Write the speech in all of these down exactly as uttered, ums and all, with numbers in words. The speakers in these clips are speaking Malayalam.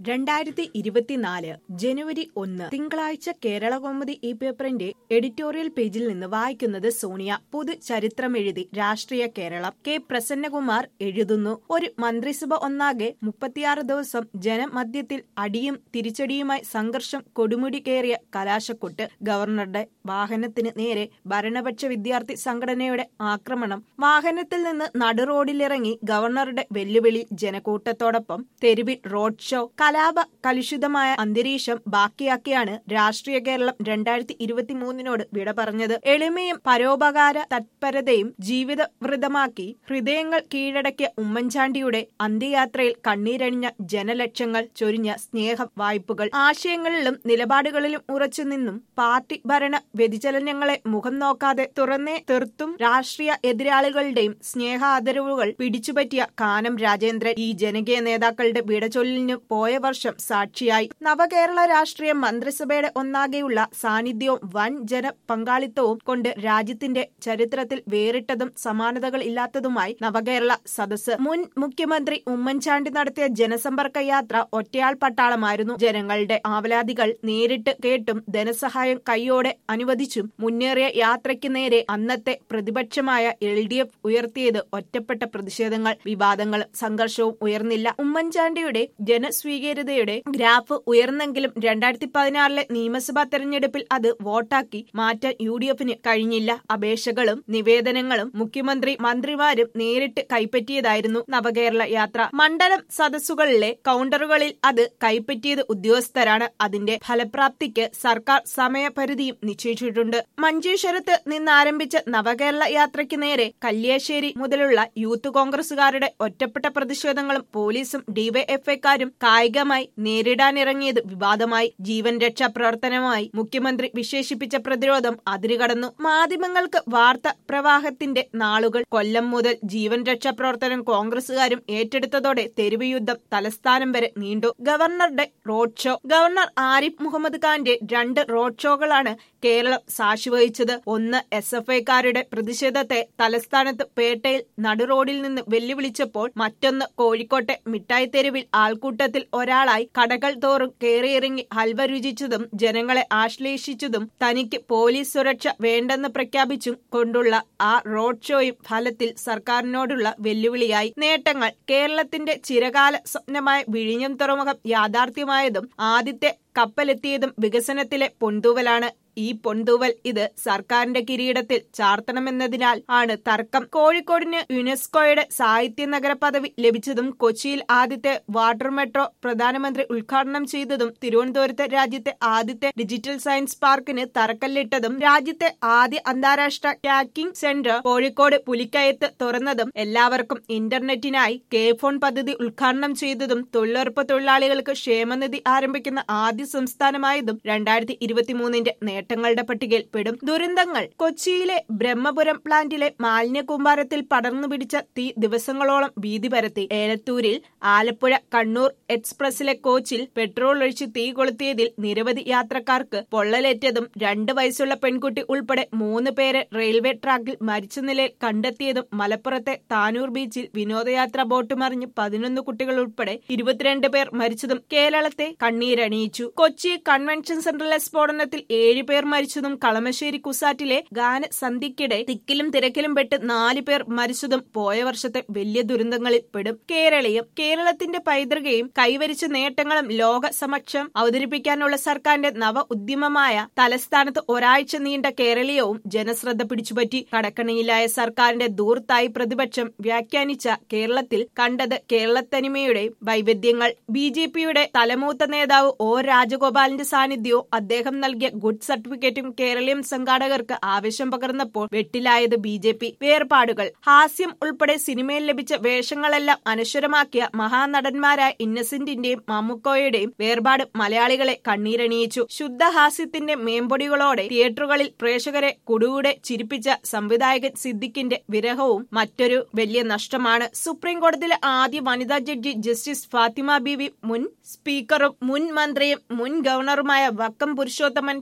രണ്ടായിരത്തി ഇരുപത്തിനാല് ജനുവരി ഒന്ന് തിങ്കളാഴ്ച കേരളകൗമുദി ഈ പേപ്പറിന്റെ എഡിറ്റോറിയൽ പേജിൽ നിന്ന് വായിക്കുന്നത് സോണിയ. പൊതു ചരിത്രമെഴുതി രാഷ്ട്രീയ കേരളം. കെ പ്രസന്നകുമാർ എഴുതുന്നു. ഒരു മന്ത്രിസഭ ഒന്നാകെ മുപ്പത്തിയാറ് ദിവസം ജനമധ്യത്തിൽ അടിയും തിരിച്ചടിയുമായി സംഘർഷം കൊടുമുടി കയറിയ കലാശക്കൊട്ട്. ഗവർണറുടെ വാഹനത്തിന് നേരെ ഭരണപക്ഷ വിദ്യാർത്ഥി സംഘടനയുടെ ആക്രമണം. വാഹനത്തിൽ നിന്ന് നടുറോഡിലിറങ്ങി ഗവർണറുടെ വെല്ലുവിളി. ജനക്കൂട്ടത്തോടൊപ്പം തെരുവിൽ റോഡ് ഷോ. കലാപ കലുഷിതമായ അന്തരീക്ഷം ബാക്കിയാക്കിയാണ് രാഷ്ട്രീയ കേരളം രണ്ടായിരത്തി ഇരുപത്തിമൂന്നിനോട് വിട പറഞ്ഞത്. എളിമയും പരോപകാര തത്പരതയും ജീവിതവൃതമാക്കി ഹൃദയങ്ങൾ കീഴടക്കിയ ഉമ്മൻചാണ്ടിയുടെ അന്ത്യയാത്രയിൽ കണ്ണീരണിഞ്ഞ ജനലക്ഷങ്ങൾ ചൊരിഞ്ഞ സ്നേഹ വായ്പകൾ. ആശയങ്ങളിലും നിലപാടുകളിലും ഉറച്ചുനിന്നും പാർട്ടി ഭരണ വ്യതിചലനങ്ങളെ മുഖം നോക്കാതെ തുറന്നേ തീർത്തും രാഷ്ട്രീയ എതിരാളികളുടെയും സ്നേഹാദരവുകൾ പിടിച്ചുപറ്റിയ കാനം രാജേന്ദ്രൻ ഈ ജനകീയ നേതാക്കളുടെ വിടചൊല്ലിനു പോയ വർഷം സാക്ഷിയായി. നവകേരള രാഷ്ട്രീയ മന്ത്രിസഭയുടെ ഒന്നാകെയുള്ള സാന്നിധ്യവും വൻ ജന പങ്കാളിത്തവും കൊണ്ട് രാജ്യത്തിന്റെ ചരിത്രത്തിൽ വേറിട്ടതും സമാനതകൾ ഇല്ലാത്തതുമായി നവകേരള സദസ്സ്. മുൻ മുഖ്യമന്ത്രി ഉമ്മൻചാണ്ടി നടത്തിയ ജനസമ്പർക്ക യാത്ര ഒറ്റയാൾ പട്ടാളമായിരുന്നു. ജനങ്ങളുടെ ആവലാതികൾ നേരിട്ട് കേട്ടും ധനസഹായം കൈയോടെ അനുവദിച്ചും മുന്നേറിയ യാത്രയ്ക്ക് നേരെ അന്നത്തെ പ്രതിപക്ഷമായ എൽ ഡി എഫ് ഉയർത്തിയത് ഒറ്റപ്പെട്ട പ്രതിഷേധങ്ങൾ, വിവാദങ്ങളും സംഘർഷവും ഉയർന്നില്ല. ഉമ്മൻചാണ്ടിയുടെ ജനസ്വീകാര്യതയുടെ ഗ്രാഫ് ഉയർന്നെങ്കിലും രണ്ടായിരത്തി പതിനാറിലെ നിയമസഭാ തെരഞ്ഞെടുപ്പിൽ അത് വോട്ടാക്കി മാറ്റാൻ യു ഡി എഫിന് കഴിഞ്ഞില്ല. അപേക്ഷകളും നിവേദനങ്ങളും മുഖ്യമന്ത്രി മന്ത്രിമാരും നേരിട്ട് കൈപ്പറ്റിയതായിരുന്നു നവകേരള യാത്ര. മണ്ഡലം സദസ്സുകളിലെ കൗണ്ടറുകളിൽ അത് കൈപ്പറ്റിയത് ഉദ്യോഗസ്ഥരാണ്. അതിന്റെ ഫലപ്രാപ്തിക്ക് സർക്കാർ സമയപരിധിയും നിശ്ചയിച്ചിട്ടുണ്ട്. മഞ്ചേശ്വരത്ത് നിന്നാരംഭിച്ച നവകേരള യാത്രയ്ക്ക് നേരെ കല്യാശ്ശേരി മുതലുള്ള യൂത്ത് കോൺഗ്രസുകാരുടെ ഒറ്റപ്പെട്ട പ്രതിഷേധങ്ങളും പോലീസും ഡിവൈഎഫ്ഐക്കാരും കായികമായി നേരിടാനിറങ്ങിയത് വിവാദമായി. ജീവൻ രക്ഷാ പ്രവർത്തനമായി മുഖ്യമന്ത്രി വിശേഷിപ്പിച്ച പ്രതിരോധം അതിരുകടന്നു. മാധ്യമങ്ങൾക്ക് വാർത്താ പ്രവാഹത്തിന്റെ നാളുകൾ. കൊല്ലം മുതൽ ജീവൻ രക്ഷാ പ്രവർത്തനം കോൺഗ്രസുകാരും ഏറ്റെടുത്തതോടെ തെരുവ് യുദ്ധം തലസ്ഥാനം വരെ നീണ്ടു. ഗവർണറുടെ റോഡ് ഷോ. ഗവർണർ ആരിഫ് മുഹമ്മദ് ഖാന്റെ രണ്ട് റോഡ് ഷോകളാണ് കേരളം സാക്ഷിവഹിച്ചത്. ഒന്ന് എസ് എഫ് ഐക്കാരുടെ പ്രതിഷേധത്തെ തലസ്ഥാനത്ത് പേട്ടയിൽ നടുറോഡിൽ നിന്ന് വെല്ലുവിളിച്ചപ്പോൾ, മറ്റൊന്ന് കോഴിക്കോട്ടെ മിഠായി തെരുവിൽ ആൾക്കൂട്ടത്തിൽ ഒരാളായി കടകൾ തോറും കയറിയിറങ്ങി ഹൽവ രുചിച്ചതും ജനങ്ങളെ ആശ്ലേഷിച്ചതും തനിക്ക് പോലീസ് സുരക്ഷ വേണ്ടെന്ന് പ്രഖ്യാപിച്ചും കൊണ്ടുള്ള ആ റോഡ് ഷോയും ഫലത്തിൽ സർക്കാരിനോടുള്ള വെല്ലുവിളിയായി. നേട്ടങ്ങൾ. കേരളത്തിന്റെ ചിരകാല സ്വപ്നമായ വിഴിഞ്ഞം തുറമുഖം യാഥാർത്ഥ്യമായതും ആദ്യത്തെ കപ്പലെത്തിയതും വികസനത്തിലെ പൊന്തൂവലാണ്. ഈ പൊന്തൂവൽ ഇത് സർക്കാരിന്റെ കിരീടത്തിൽ ചാർത്തണമെന്നതിനാൽ ആണ് തർക്കം. കോഴിക്കോടിന് യുനെസ്കോയുടെ സാഹിത്യ നഗര പദവി ലഭിച്ചതും കൊച്ചിയിൽ ആദ്യത്തെ വാട്ടർ മെട്രോ പ്രധാനമന്ത്രി ഉദ്ഘാടനം ചെയ്തതും തിരുവനന്തപുരത്തെ രാജ്യത്തെ ആദ്യത്തെ ഡിജിറ്റൽ സയൻസ് പാർക്കിന് തറക്കല്ലിട്ടതും രാജ്യത്തെ ആദ്യ അന്താരാഷ്ട്ര ടാക്കിംഗ് സെന്റർ കോഴിക്കോട് പുലിക്കയത്ത് തുറന്നതും എല്ലാവർക്കും ഇന്റർനെറ്റിനായി കെ ഫോൺ പദ്ധതി ഉദ്ഘാടനം ചെയ്തതും തൊഴിലുറപ്പ് തൊഴിലാളികൾക്ക് ക്ഷേമനിധി ആരംഭിക്കുന്ന ആദ്യ സംസ്ഥാനമായതും രണ്ടായിരത്തി ഇരുപത്തിമൂന്നിന്റെ നേട്ടങ്ങളുടെ പട്ടികയിൽ പെടും. ദുരന്തങ്ങൾ. കൊച്ചിയിലെ ബ്രഹ്മപുരം പ്ലാന്റിലെ മാലിന്യ കൂമ്പാരത്തിൽ പടർന്നു പിടിച്ച തീ ദിവസങ്ങളോളം ഭീതി പരത്തി. ഏലത്തൂരിൽ ആലപ്പുഴ കണ്ണൂർ എക്സ്പ്രസിലെ കോച്ചിൽ പെട്രോൾ ഒഴിച്ച് തീ കൊളുത്തിയതിൽ നിരവധി യാത്രക്കാർക്ക് പൊള്ളലേറ്റതും രണ്ട് വയസ്സുള്ള പെൺകുട്ടി ഉൾപ്പെടെ മൂന്ന് പേരെ റെയിൽവേ ട്രാക്കിൽ മരിച്ച നിലയിൽ കണ്ടെത്തിയതും മലപ്പുറത്തെ താനൂർ ബീച്ചിൽ വിനോദയാത്ര ബോട്ട് മറിഞ്ഞ് പതിനൊന്ന് കുട്ടികൾ ഉൾപ്പെടെ ഇരുപത്തിരണ്ട് പേർ മരിച്ചതും കേരളത്തെ കണ്ണീരണിയിച്ചു. കൊച്ചി കൺവെൻഷൻ സെന്ററിലെ സ്ഫോടനത്തിൽ ഏഴ് പേർ മരിച്ചതും കളമശ്ശേരി കുസാറ്റിലെ ഗാനസന്ധ്യയ്ക്കിടെ തിക്കിലും തിരക്കിലും പെട്ട് നാല് പേർ മരിച്ചതും പോയ വർഷത്തെ വലിയ ദുരന്തങ്ങളിൽ പെടും. കേരളീയം. കേരളത്തിന്റെ പൈതൃകയും കൈവരിച്ച നേട്ടങ്ങളും ലോക സമക്ഷം അവതരിപ്പിക്കാനുള്ള സർക്കാരിന്റെ നവ ഉദ്യമമായ തലസ്ഥാനത്ത് ഒരാഴ്ച നീണ്ട കേരളീയവും ജനശ്രദ്ധ പിടിച്ചുപറ്റി. കടക്കണിയിലായ സർക്കാരിന്റെ ദൂർത്തായി പ്രതിപക്ഷം വ്യാഖ്യാനിച്ച കേരളത്തിൽ കണ്ടത് കേരളത്തനിമയുടെ വൈവിധ്യങ്ങൾ. ബി ജെ പിയുടെ തലമൂത്ത നേതാവ് ഒ രാജഗോപാലിന്റെ സാന്നിധ്യവും അദ്ദേഹം നൽകിയ ഗുഡ് സർട്ടിഫിക്കറ്റും കേരളീയം സംഘാടകർക്ക് ആവേശം പകർന്നപ്പോൾ വെട്ടിലായത് ബി ജെ പി. വേർപാടുകൾ. ഹാസ്യം ഉൾപ്പെടെ സിനിമയിൽ ലഭിച്ച വേഷങ്ങളെല്ലാം അനശ്വരമാക്കിയ മഹാനടന്മാരായ ഇന്നസെന്റിന്റെയും മമ്മൂക്കോയുടെയും വേർപാട് മലയാളികളെ കണ്ണീരണിയിച്ചു. ശുദ്ധഹാസ്യത്തിന്റെ മേമ്പൊടികളോടെ തിയേറ്ററുകളിൽ പ്രേക്ഷകരെ കുടുകൂടെ ചിരിപ്പിച്ച സംവിധായകൻ സിദ്ദിഖിന്റെ വിരഹവും മറ്റൊരു വലിയ നഷ്ടമാണ്. സുപ്രീം കോടതിയിലെ ആദ്യ വനിതാ ജഡ്ജി ജസ്റ്റിസ് ഫാത്തിമ ബീവി മുൻ സ്പീക്കറും മുൻ മന്ത്രിയും മുൻ ഗവർണറുമായ വക്കം പുരുഷോത്തമൻ പണ്ഡിതൻ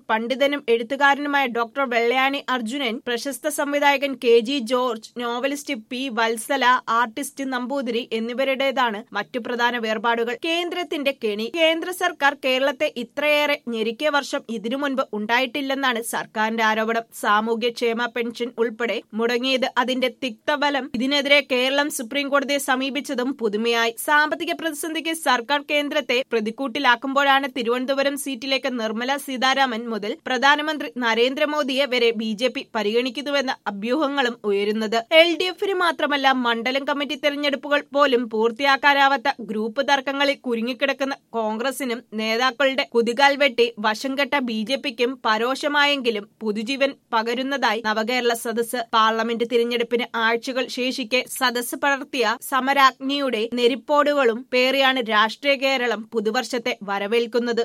സംവിധായകനും എഴുത്തുകാരനുമായ ഡോക്ടർ വെള്ളയാണി അർജുനൻ, പ്രശസ്ത സംവിധായകൻ K G George, novelist P Valsala, artist Namboothiri എന്നിവരുടേതാണ് മറ്റു പ്രധാന വേർപാടുകൾ. കേന്ദ്രത്തിന്റെ കെണി. കേന്ദ്ര സർക്കാർ കേരളത്തെ ഇത്രയേറെ ഞെരുക്കിയ വർഷം ഇതിനു മുൻപ് ഉണ്ടായിട്ടില്ലെന്നാണ് സർക്കാരിന്റെ ആരോപണം. സാമൂഹ്യക്ഷേമ പെൻഷൻ ഉൾപ്പെടെ മുടങ്ങിയത് അതിന്റെ തിക്തഫലം. ഇതിനെതിരെ കേരളം സുപ്രീം കോടതിയെ സമീപിച്ചതും പുതുമയായി. സാമ്പത്തിക പ്രതിസന്ധിക്ക് സർക്കാർ കേന്ദ്രത്തെ പ്രതിക്കൂട്ടിലാക്കുമ്പോഴാണ് തിരുവനന്തപുരം സീറ്റിലേക്ക് നിർമ്മല സീതാരാമൻ മുതൽ പ്രധാനമന്ത്രി നരേന്ദ്രമോദിയെ വരെ ബി ജെ പി പരിഗണിക്കുന്നുവെന്ന അഭ്യൂഹങ്ങളും ഉയരുന്നത്. എൽ ഡി എഫിന് മാത്രമല്ല, മണ്ഡലം കമ്മിറ്റി തെരഞ്ഞെടുപ്പുകൾ പോലും പൂർത്തിയാക്കാനാവാത്ത ഗ്രൂപ്പ് തർക്കങ്ങളിൽ കുരുങ്ങിക്കിടക്കുന്ന കോൺഗ്രസിനും നേതാക്കളുടെ കുതികാൽ വെട്ടി വശം കെട്ട ബി ജെ പിക്കും പരോക്ഷമായെങ്കിലും പുതുജീവൻ പകരുന്നതായി നവകേരള സദസ്സ്. പാർലമെന്റ് തിരഞ്ഞെടുപ്പിന് ആഴ്ചകൾ ശേഷിക്കെ സദസ്സ് പടർത്തിയ സമരാഗ്നിയുടെ നെരിപ്പോടുകളും പേറിയാണ് രാഷ്ട്രീയ കേരളം പുതുവർഷത്തെ വരവേൽക്കുന്നത്.